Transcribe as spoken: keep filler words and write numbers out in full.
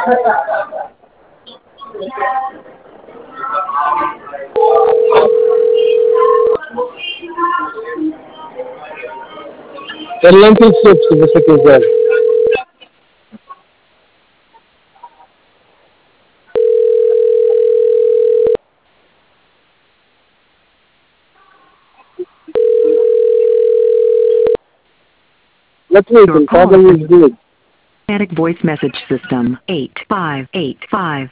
The lentil soup se você quiser. Let's wait, Your the call problem is is good. automatic voice message system. eight five eight five